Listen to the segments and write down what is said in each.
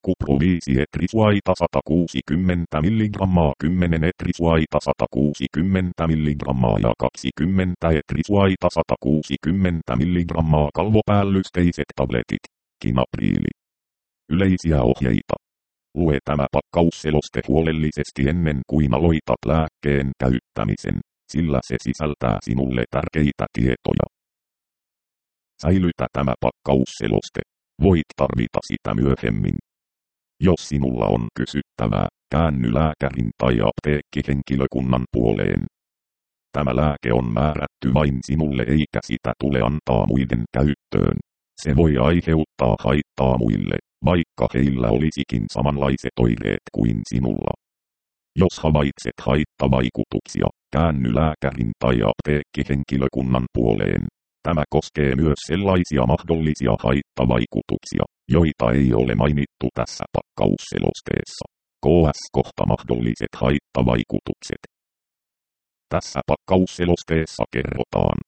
Akkupro 5 etrisuaita 160 mg 10 etrisuaita 160 mg ja 20 etrisuaita 160 mg kalvopäällysteiset tabletit. Kinapriili. Yleisiä ohjeita. Lue tämä pakkausseloste huolellisesti ennen kuin aloitat lääkkeen käyttämisen, sillä se sisältää sinulle tärkeitä tietoja. Säilytä tämä pakkausseloste. Voit tarvita sitä myöhemmin. Jos sinulla on kysyttävää, käänny lääkärin tai apteekkihenkilökunnan puoleen. Tämä lääke on määrätty vain sinulle eikä sitä tule antaa muiden käyttöön. Se voi aiheuttaa haittaa muille, vaikka heillä olisikin samanlaiset oireet kuin sinulla. Jos havaitset haittavaikutuksia, käänny lääkärin tai apteekkihenkilökunnan puoleen. Tämä koskee myös sellaisia mahdollisia haittavaikutuksia, joita ei ole mainittu tässä pakkausselosteessa. KS-kohta mahdolliset haittavaikutukset. Tässä pakkausselosteessa kerrotaan.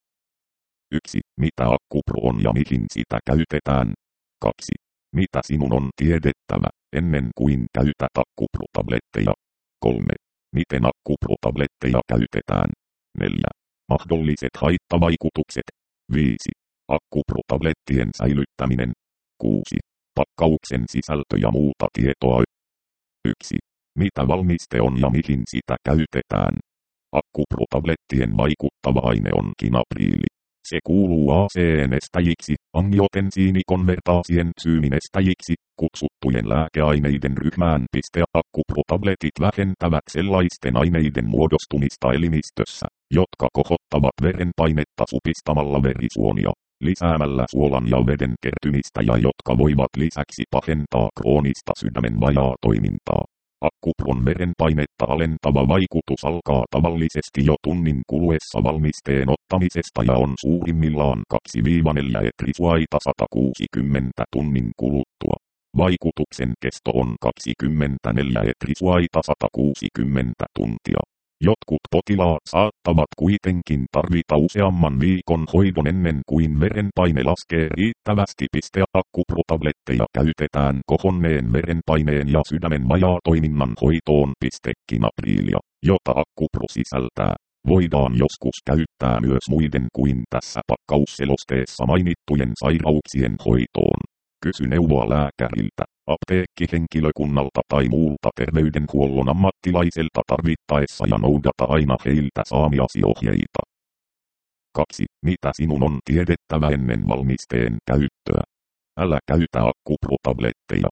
1. Mitä Akkupro on ja mihin sitä käytetään. 2. Mitä sinun on tiedettävä, ennen kuin käytät Akkupro-tabletteja. 3. Miten Akkupro-tabletteja käytetään. 4. Mahdolliset haittavaikutukset. 5. Akkupro-tablettien säilyttäminen. 6. Pakkauksen sisältö ja muuta tietoa. 1. Mitä valmiste on ja mihin sitä käytetään. Akkupro-tablettien vaikuttava aine on kinapriili. Se kuuluu AC-nestäjiksi, angiotensiinikonvertaasien syyminestäjiksi, kutsuttujen lääkeaineiden ryhmään. Akkupro-tabletit vähentävät sellaisten aineiden muodostumista elimistössä, jotka kohottavat verenpainetta supistamalla verisuonia, lisäämällä suolan ja veden kertymistä ja jotka voivat lisäksi pahentaa kroonista sydämen vajaatoimintaa. Akkupron verenpainetta alentava vaikutus alkaa tavallisesti jo tunnin kuluessa valmisteen ottamisesta ja on suurimmillaan 2-4 etrisuaita 160 tunnin kuluttua. Vaikutuksen kesto on 24 etrisuaita 160 tuntia. Jotkut potilaat saattavat kuitenkin tarvita useamman viikon hoidon ennen kuin verenpaine laskee riittävästi. Akkupro-tabletteja käytetään kohonneen verenpaineen ja sydämen vajaatoiminnan hoitoon. Kinapriilia, jota Akkupro sisältää, voidaan joskus käyttää myös muiden kuin tässä pakkausselosteessa mainittujen sairauksien hoitoon. Kysy neuvoa lääkäriltä, apteekkihenkilökunnalta tai muulta terveydenhuollon ammattilaiselta tarvittaessa ja noudata aina heiltä saamiasi ohjeita. 2. Mitä sinun on tiedettävä ennen valmisteen käyttöä? Älä käytä Akkupro-tabletteja.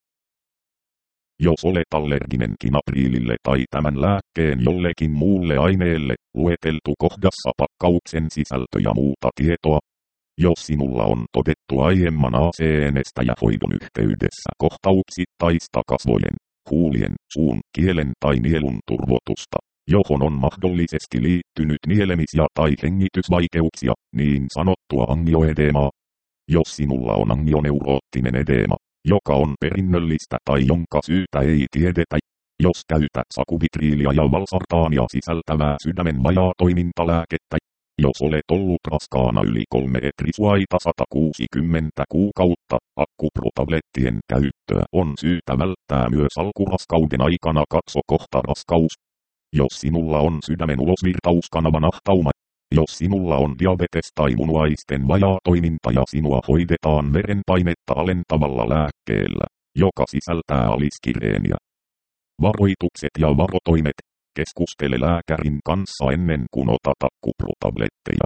Jos olet allerginen kinapriilille tai tämän lääkkeen jollekin muulle aineelle, lueteltu kohdassa pakkauksen sisältö ja muuta tietoa. Jos sinulla on todettu aiemman AC-nestäjähoidon yhteydessä kohtauksittaista kasvojen, huulien, suun, kielen tai nielun turvotusta, johon on mahdollisesti liittynyt nielemisiä tai hengitysvaikeuksia, niin sanottua angioedemaa. Jos sinulla on angioneuroottinen edeema, joka on perinnöllistä tai jonka syytä ei tiedetä, jos käytät sakuvitriilia ja valsartaania sisältävää sydämen vajaatoimintalääkettä, jos olet ollut raskaana yli 3 etrisuaita 160 kuukautta, Akkupro-tablettien käyttöä on syytä välttää myös alkuraskauden aikana. Katso kohta raskaus. Jos sinulla on sydämen ulosvirtauskanavan ahtauma, jos sinulla on diabetes tai munuaisten vajaatoiminta ja sinua hoidetaan verenpainetta alentavalla lääkkeellä, joka sisältää aliskireeniä. Varoitukset ja varotoimet. Keskustele lääkärin kanssa ennen kuin otat Akkupro-tabletteja.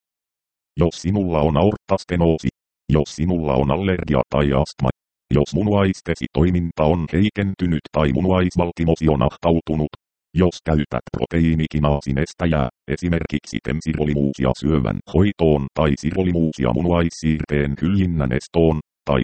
Jos sinulla on aorttastenoosi, jos sinulla on allergia tai astma, jos munuaistesi toiminta on heikentynyt tai munuaisvaltimosi on ahtautunut, jos käytät proteiinikinaasinestejää, esimerkiksi temsirolimuusia syövän hoitoon tai sirolimuusia munuaissiirteen hyljinnän estoon, tai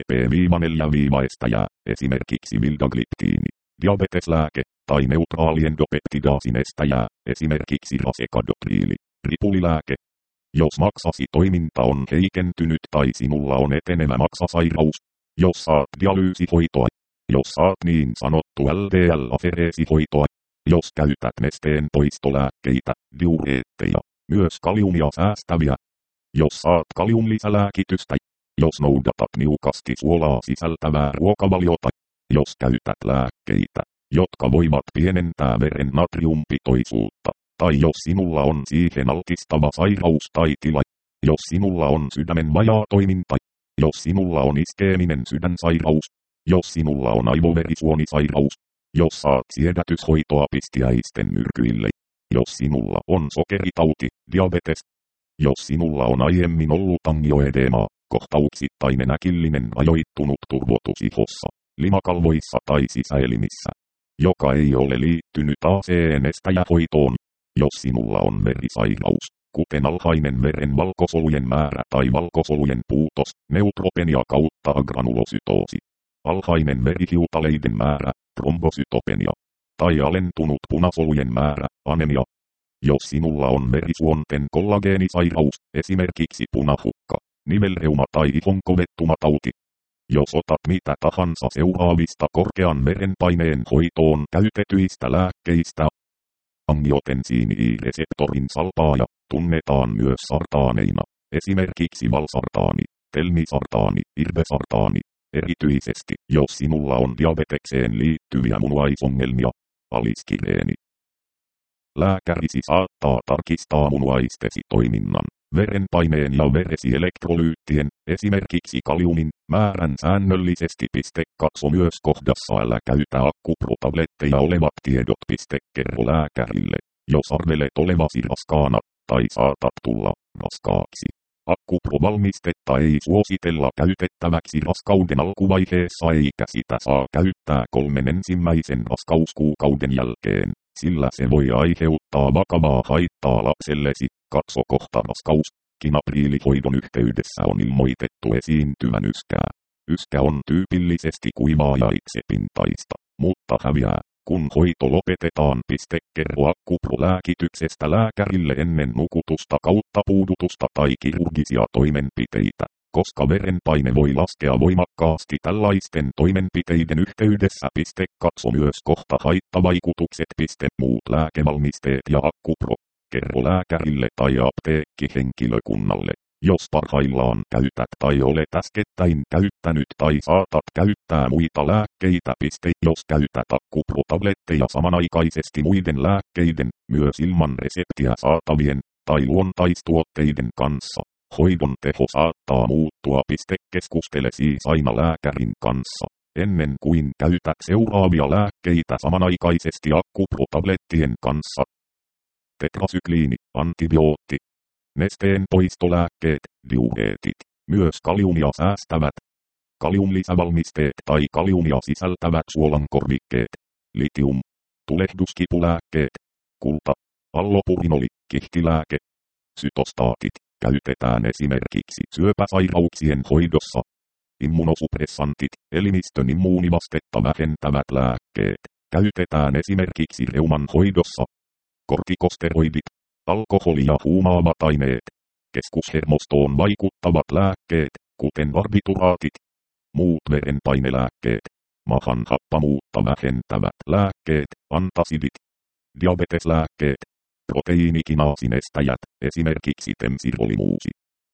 DPP-4-estäjää, esimerkiksi vildagliptiini, diabeteslääke, tai neutraalien dopeptidaasinestejää, esimerkiksi rasecadotriili, ripulilääke. Jos maksasi toiminta on heikentynyt tai sinulla on etenevä maksasairaus, jos saat dialyysihoitoa, jos saat niin sanottu LDL-afereesihoitoa, jos käytät nesteen poistolääkkeitä, diureetteja, myös kaliumia säästäviä, jos saat kaliumlisälääkitystä, jos noudatat niukasti suolaa sisältävää ruokavaliota, Jos käytät lääkkeitä, jotka voivat pienentää veren natriumpitoisuutta, tai jos sinulla on siihen altistava sairaus tai tila, jos sinulla on sydämen vajaatoiminta, jos sinulla on iskeeminen sydänsairaus, jos sinulla on aivoverisuonisairaus, jos saat siedätyshoitoa pistiäisten myrkyille, jos sinulla on sokeritauti, diabetes, jos sinulla on aiemmin ollut angioedemaa, kohtauksittainen äkillinen rajoittunut turvotus ihossa, limakalvoissa tai sisäelimissä, joka ei ole liittynyt ACE-nestäjähoitoon, jos sinulla on verisairaus, kuten alhainen veren valkosolujen määrä tai valkosolujen puutos, neutropenia kautta agranulosytoosi, alhainen verihiutaleiden määrä, trombosytopenia, tai alentunut punasolujen määrä, anemia. Jos sinulla on verisuonten kollageenisairaus, esimerkiksi punahukka, nivelreuma tai ihon kovettumatauti. Jos otat mitä tahansa seuraavista korkean verenpaineen hoitoon käytetyistä lääkkeistä, angiotensiini-reseptorin salpaaja tunnetaan myös sartaaneina, esimerkiksi valsartaani, telmisartaani, irbesartaani, erityisesti jos sinulla on diabetekseen liittyviä munuaisongelmia, aliskireeni. Lääkärisi saattaa tarkistaa munuaistesi toiminnan, verenpaineen ja veresielektrolyyttien, esimerkiksi kaliumin, määrän säännöllisesti. Katso myös kohdassa älä käytä akkuprotabletteja olevat tiedot. Kerro lääkärille, jos arvelet olevasi raskaana, tai saatat tulla raskaaksi. Akkupro-valmistetta ei suositella käytettäväksi raskauden alkuvaiheessa eikä sitä saa käyttää 3 ensimmäisen raskauskuukauden jälkeen, sillä se voi aiheuttaa vakavaa haittaa lapsellesi. Katso kohta raskaus. Kinapriilihoidon yhteydessä on ilmoitettu esiintyvän yskää. Yskä on tyypillisesti kuivaa ja itsepintaista, mutta häviää, kun hoito lopetetaan. Kerro akkupro-lääkityksestä lääkärille ennen nukutusta kautta puudutusta tai kirurgisia toimenpiteitä, koska verenpaine voi laskea voimakkaasti tällaisten toimenpiteiden yhteydessä. Katso myös kohta haittavaikutukset. Muut lääkevalmisteet ja akkupro. Kerro lääkärille tai apteekkihenkilökunnalle, jos parhaillaan käytät tai olet äskettäin käyttänyt tai saatat käyttää muita lääkkeitä. Jos käytät akkuprotabletteja samanaikaisesti muiden lääkkeiden, myös ilman reseptiä saatavien, tai luontaistuotteiden kanssa, hoidon teho saattaa muuttua. Keskustele siis aina lääkärin kanssa, ennen kuin käytät seuraavia lääkkeitä samanaikaisesti akkuprotablettien kanssa. Tetrasykliini, antibiootti, nesteen poistolääkkeet, diureetit, myös kaliumia säästävät, kaliumlisävalmisteet tai kaliumia sisältävät suolankorvikkeet, litium, tulehduskipulääkkeet, kulta, allopurinoli, kihtilääke, sytostaatit, käytetään esimerkiksi syöpäsairauksien hoidossa, immunosupressantit, elimistön immuunivastetta vähentävät lääkkeet, käytetään esimerkiksi reuman hoidossa, kortikosteroidit, alkoholi ja huumaavat aineet, keskushermostoon vaikuttavat lääkkeet, kuten barbituraatit, muut verenpainelääkkeet, mahan happamuutta vähentävät lääkkeet, antasidit, diabeteslääkkeet, proteiinikinaasinestejät, esimerkiksi temsirolimuusi,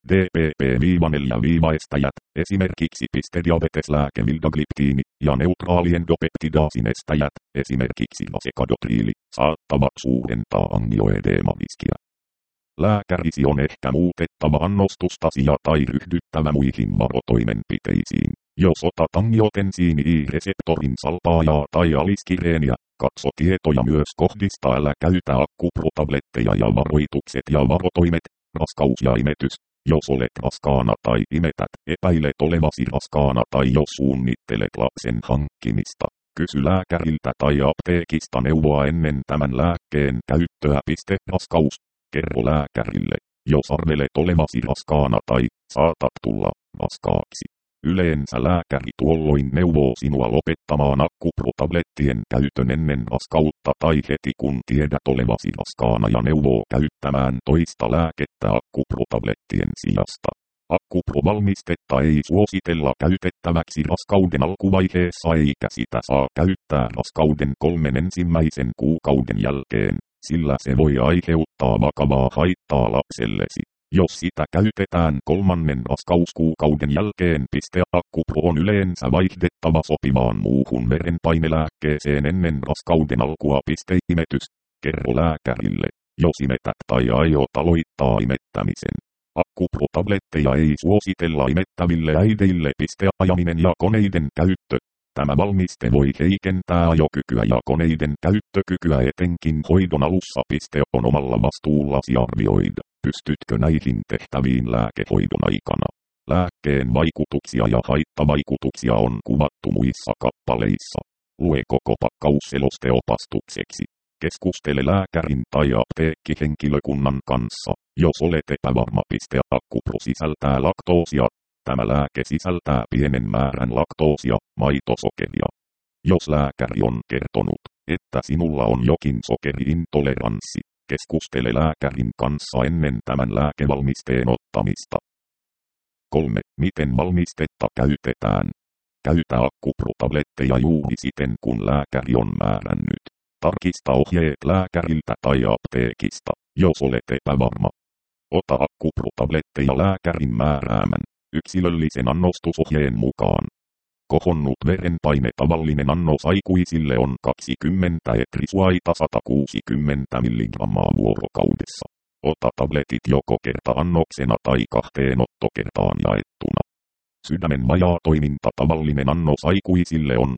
DPP-4-estäjät, esimerkiksi diabeteslääke vildagliptiini, ja neutraalien dopeptidaasinestejät, esimerkiksi vasekadotriili, saattavat suurentaa angioedeemariskiä. Lääkärisi on ehkä muutettava annostustasi tai ryhdyttävä muihin varotoimenpiteisiin. Jos otat angiotensiini-reseptorin salpaajaa tai aliskireeniä, katso tietoja myös kohdista älä käytä akkuprotabletteja ja varoitukset ja varotoimet, raskaus ja imetys. Jos olet raskaana tai imetät, epäilet olevasi raskaana tai jos suunnittelet lapsen hankkimista, kysy lääkäriltä tai apteekista neuvoa ennen tämän lääkkeen käyttöä. Raskaus. Kerro lääkärille, jos arvelet olevasi raskaana tai saatat tulla raskaaksi. Yleensä lääkäri tuolloin neuvoo sinua lopettamaan akkuprotablettien käytön ennen raskautta tai heti kun tiedät olevasi raskaana ja neuvoo käyttämään toista lääkettä akkuprotablettien sijasta. Akkupro-valmistetta ei suositella käytettäväksi raskauden alkuvaiheessa eikä sitä saa käyttää raskauden 3 ensimmäisen kuukauden jälkeen, sillä se voi aiheuttaa vakavaa haittaa lapsellesi. Jos sitä käytetään 3. raskauskuukauden jälkeen, Accupro on yleensä vaihdettava sopivaan muuhun verenpainelääkkeeseen ennen raskauden alkua. Imetys. Kerro lääkärille, jos imetät tai aiot aloittaa imettämisen. Accupro-tabletteja ei suositella imettäville äideille. Ajaminen ja koneiden käyttö. Tämä valmiste voi heikentää ajokykyä ja koneiden käyttökykyä etenkin hoidon alussa. On omalla vastuullasi arvioida, pystytkö näihin tehtäviin lääkehoidon aikana. Lääkkeen vaikutuksia ja haittavaikutuksia on kuvattu muissa kappaleissa. Lue koko pakkaus selosteopastukseksi. Keskustele lääkärin tai apteekkihenkilökunnan kanssa, jos olet epävarma. Accupro sisältää laktoosia. Tämä lääke sisältää pienen määrän laktoosia, maitosokeria. Jos lääkäri on kertonut, että sinulla on jokin sokeriintoleranssi, keskustele lääkärin kanssa ennen tämän lääkevalmisteen ottamista. 3. Miten valmistetta käytetään? Käytä Accupro-tabletteja juuri siten kun lääkäri on määrännyt. Tarkista ohjeet lääkäriltä tai apteekista, jos olet epävarma. Ota Accupro-tabletteja lääkärin määräämän yksilöllisen annostusohjeen mukaan. Kohonnut verenpaine. Tavallinen annos aikuisille on 20 etrisuaita 160 mg vuorokaudessa. Ota tabletit joko kerta-annoksena tai 2 ottokertaan jaettuna. Sydämen vajaa toiminta. Tavallinen annos aikuisille on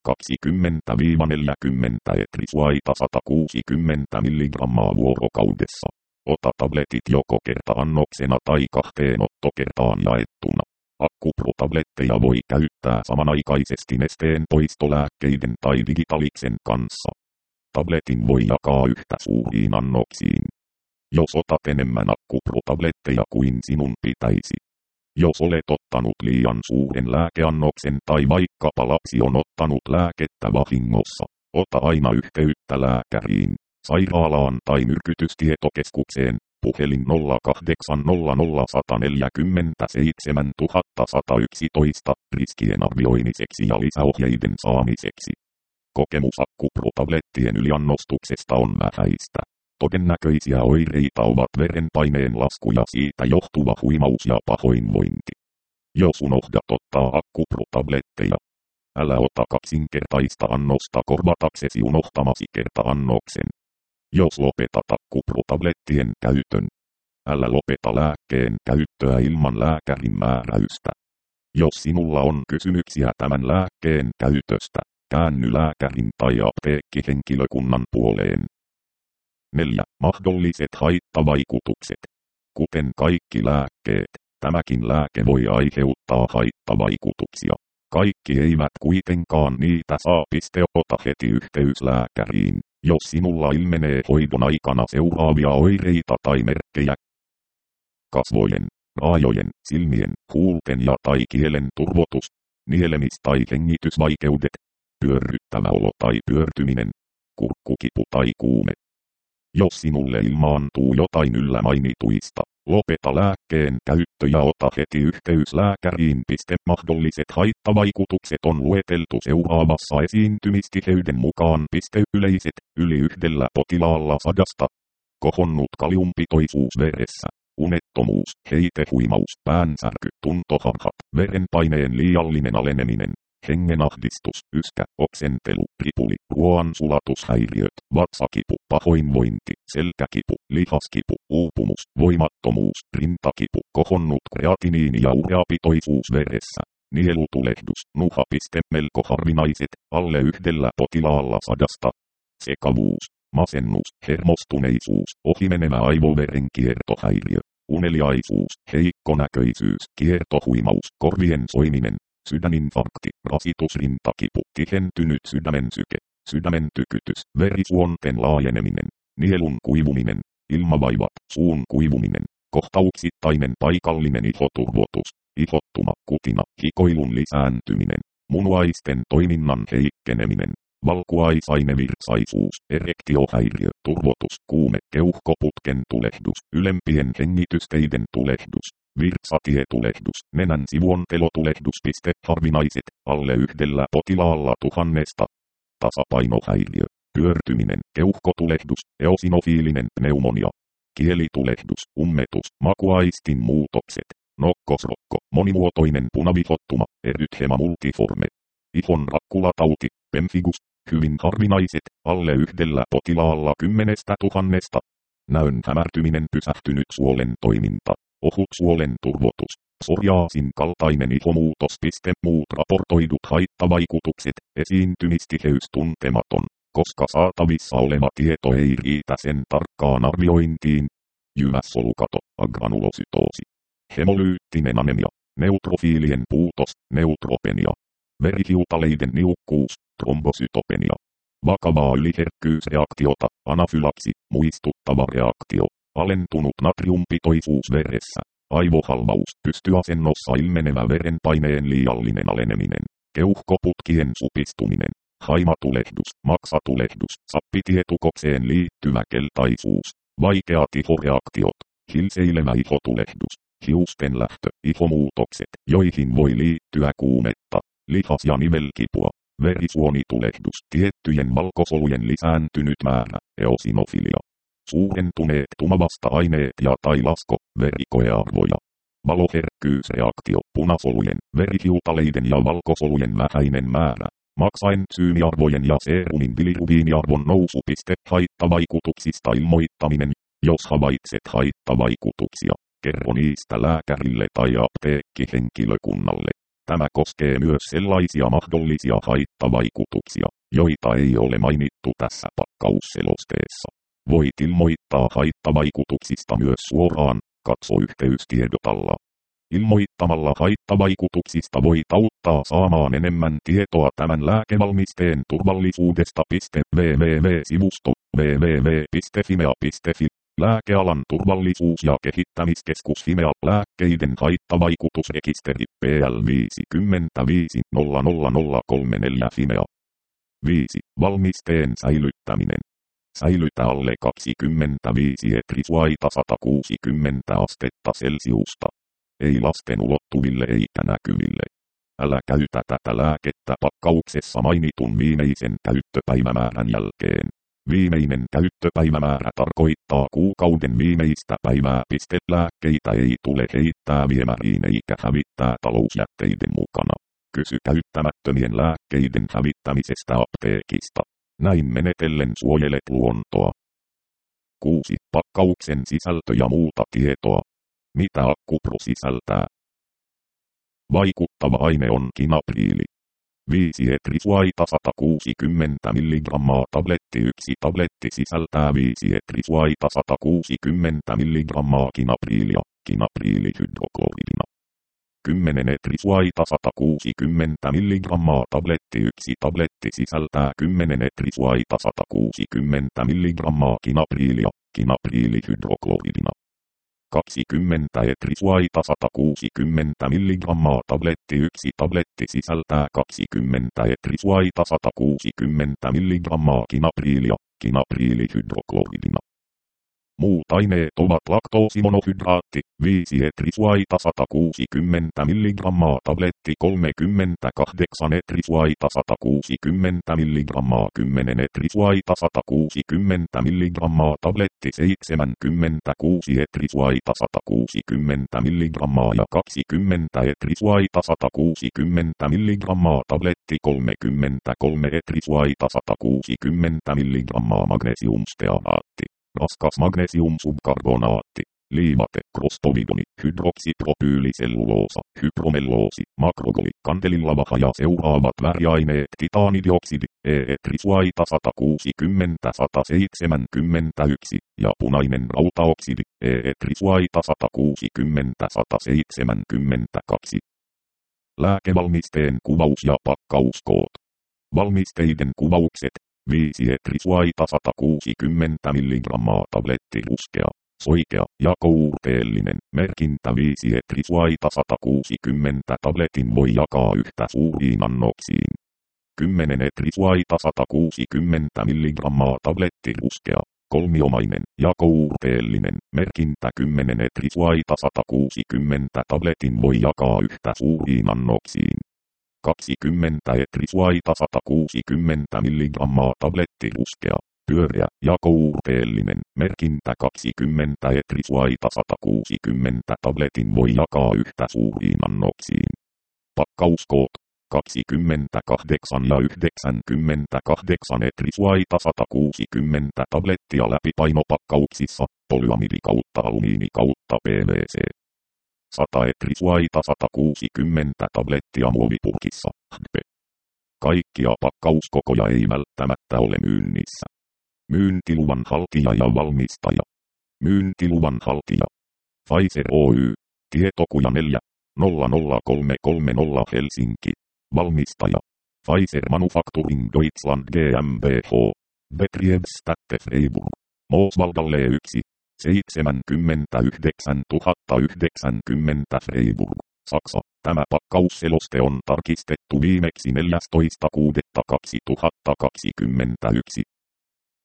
20-40 etrisuaita 160 mg vuorokaudessa. Ota tabletit joko kerta-annoksena tai 2 ottokertaan jaettuna. Accupro-tabletteja voi käyttää samanaikaisesti nesteen poistolääkkeiden tai digitaliksen kanssa. Tabletin voi jakaa yhtä suuriin annoksiin. Jos otat enemmän Accupro-tabletteja kuin sinun pitäisi. Jos olet ottanut liian suuren lääkeannoksen tai vaikkapa lapsi on ottanut lääkettä vahingossa, ota aina yhteyttä lääkäriin, sairaalaan tai myrkytystietokeskukseen. Puhelin 0800 147 111 riskien arvioimiseksi ja lisäohjeiden saamiseksi. Kokemus Accupro-tablettien yliannostuksesta on vähäistä. Todennäköisiä oireita ovat verenpaineen lasku ja siitä johtuva huimaus ja pahoinvointi. Jos unohdat ottaa Accupro-tabletteja, älä ota kaksinkertaista annosta korvataksesi unohtamasi kerta-annoksen. Jos lopetat Accupro-tablettien käytön, älä lopeta lääkkeen käyttöä ilman lääkärin määräystä. Jos sinulla on kysymyksiä tämän lääkkeen käytöstä, käänny lääkärin tai apteekkihenkilökunnan puoleen. 4. Mahdolliset haittavaikutukset. Kuten kaikki lääkkeet, tämäkin lääke voi aiheuttaa haittavaikutuksia. Kaikki eivät kuitenkaan niitä saa. Ota heti yhteys lääkäriin, jos sinulla ilmenee hoidon aikana seuraavia oireita tai merkkejä. Kasvojen, raajojen, silmien, huulten ja tai kielen turvotus, nielemis- tai hengitysvaikeudet, pyörryttävä olo tai pyörtyminen, kurkkukipu tai kuume. Jos sinulle ilmaantuu jotain yllä mainituista, lopeta lääkkeen käyttö ja ota heti yhteys lääkäriin. Mahdolliset haittavaikutukset on lueteltu seuraavassa esiintymistiheyden mukaan. Yleiset, yli 1 potilaalla 100. Kohonnut kaliumpitoisuus veressä, unettomuus, heitehuimaus, päänsärky, tuntoharhat, verenpaineen liiallinen aleneminen, hengenahdistus, yskä, oksentelu, ripuli, ruoansulatushäiriöt, vatsakipu, pahoinvointi, selkäkipu, lihaskipu, uupumus, voimattomuus, rintakipu, kohonnut kreatiniini- ja ureapitoisuus veressä, nielutulehdus, nuha. Melko harvinaiset, alle 1 potilaalla 100. Sekavuus, masennus, hermostuneisuus, ohimenevä aivoverenkiertohäiriö, uneliaisuus, heikkonäköisyys, kiertohuimaus, korvien soiminen, sydäninfarkti, rasitusrintakipu, tihentynyt sydämen syke, sydämen tykytys, verisuonten laajeneminen, nielun kuivuminen, ilmavaivat, suun kuivuminen, kohtauksittainen paikallinen ihoturvotus, ihottuma, kutina, hikoilun lisääntyminen, munuaisten toiminnan heikkeneminen, valkuaisainevirtsaisuus, erektiohäiriö, turvotus, kuume, keuhkoputken tulehdus, ylempien hengitysteiden tulehdus, virtsatietulehdus, nenän sivuontelotulehdus. Harvinaiset, alle 1 potilaalla 1000. Tasapainohäiriö, pyörtyminen, keuhkotulehdus, eosinofiilinen pneumonia. kielitulehdus, ummetus, makuaistin muutokset, nokkosrokko, monimuotoinen punavihottuma, erythema multiforme, ihon rakkulatauti, pemphigus, hyvin harvinaiset, alle 1 potilaalla 10 000. Näön hämärtyminen, pysähtynyt suolen toiminta, ohut suolen turvotus, psoriaasin kaltainen ihomuutos. Muut raportoidut haittavaikutukset, esiintymistiheys tuntematon, koska saatavissa oleva tieto ei riitä sen tarkkaan arviointiin. Jyvässolukato, agranulosytoosi, hemolyyttinen anemia, neutrofiilien puutos, neutropenia, verihiutaleiden niukkuus, trombosytopenia, vakavaa yliherkkyysreaktiota, anafylaksi, muistuttava reaktio, alentunut natriumpitoisuus veressä, aivohalvaus, pystyasennossa ilmenevä verenpaineen liiallinen aleneminen, keuhkoputkien supistuminen, haimatulehdus, maksatulehdus, sappitietukokseen liittyvä keltaisuus, vaikeat ihoreaktiot, hilseilevä ihotulehdus, hiusten lähtö, ihomuutokset, joihin voi liittyä kuumetta, lihas- ja nivelkipua, verisuonitulehdus, tiettyjen valkosolujen lisääntynyt määrä, eosinofilia, suurentuneet tumavasta-aineet ja tai lasko, verikoearvoja, valoherkkyysreaktio, punasolujen, verihiutaleiden ja valkosolujen vähäinen määrä, maksaentsyymiarvojen ja seerumin bilirubiiniarvon nousu. Haittavaikutuksista ilmoittaminen. Jos havaitset haittavaikutuksia, kerro niistä lääkärille tai apteekkihenkilökunnalle. Tämä koskee myös sellaisia mahdollisia haittavaikutuksia, joita ei ole mainittu tässä pakkausselosteessa. Voit ilmoittaa haittavaikutuksista myös suoraan, katso yhteystiedotalla. Ilmoittamalla haittavaikutuksista voit auttaa saamaan enemmän tietoa tämän lääkevalmisteen turvallisuudesta. www.sivusto www.fimea.fi Lääkealan turvallisuus- ja kehittämiskeskus Fimea. Lääkkeiden haittavaikutusrekisteri PL 550034 Fimea. 5. Valmisteen säilyttäminen. Säilytä alle 25 etrisuaita 160 astetta Celsiusta. Ei lasten ulottuville eikä näkyville. Älä käytä tätä lääkettä pakkauksessa mainitun viimeisen käyttöpäivämäärän jälkeen. Viimeinen käyttöpäivämäärä tarkoittaa kuukauden viimeistä päivää. Lääkkeitä ei tule heittää viemäriin eikä hävittää talousjätteiden mukana. Kysy käyttämättömien lääkkeiden hävittämisestä apteekista. Näin menetellen suojelet luontoa. 6. Pakkauksen sisältö ja muuta tietoa. Mitä Accupro sisältää? Vaikuttava aine on kinapriili. 5 etrisuaita 160 mg tabletti. 1 tabletti sisältää 5 etrisuaita 160 mg kinapriilia, kinapriilihydrokloridina. 10 etrisuaita 160 mg tabletti. 1 tabletti sisältää 10 etrisuaita 160 mg kinapriilia, kinapriilihydrokloridina. 20 etrisuaita 160 mg tabletti. 1 tabletti sisältää 20 etrisuaita 160 mg kinapriilia, kinapriilihydrokloridina. Muut aineet ovat laktoosimonohydraatti, 5 etrisuaita 160 mg tabletti. 38 etrisuaita 160 mg 10 etrisuaita 160 mg tabletti. 76 etrisuaita 160 mg ja 20 etrisuaita 160 mg tabletti. 33 etrisuaita 160 mg magnesiumstearaatti. Raskas magnesiumsubkarbonaatti, liivate, krostovidoni, hydroksipropyyliselluloosa, hypromelloosi, makrogoli, kantelillavaha ja seuraavat väriaineet titaanidioksidi, etrisuaita 160-171 ja punainen rautaoksidi, etrisuaita 160-172. Lääkevalmisteen kuvaus ja pakkauskoot. Valmisteiden kuvaukset. 5 etrisuaita 160 mg tabletti ruskea, soikea, jakouurteellinen, merkintä 5 etrisuaita 160 tabletin voi jakaa yhtä suuriin annoksiin. 10 etrisuaita 160 mg tabletti ruskea, kolmiomainen, jakouurteellinen, merkintä 10 etrisuaita 160 tabletin voi jakaa yhtä suuriin annoksiin. 20 etrisuaita 160 mg tabletti ruskea, pyöreä ja kourteellinen, merkintä 20 Etrisvaita 160 tabletin voi jakaa yhtä suuriin annoksiin. Pakkauskoot 28 ja 98 Etrisvaita 160 tablettia läpipainopakkauksissa, polyamidi kautta alumiini kautta PVC. 100 Etrisvaita 160 tablettia muovipurkissa, HDPE. Kaikkia pakkauskokoja ei välttämättä ole myynnissä. Myyntiluvan haltija ja valmistaja. Myyntiluvan haltija. Pfizer Oy. Tietokuja 4. 00330 Helsinki. Valmistaja. Pfizer Manufacturing Deutschland GmbH. Betriebsstätte Freiburg. Mooswaldalle 1. 79 090 Freiburg, Saksa. Tämä pakkausseloste on tarkistettu viimeksi 14.6.2021.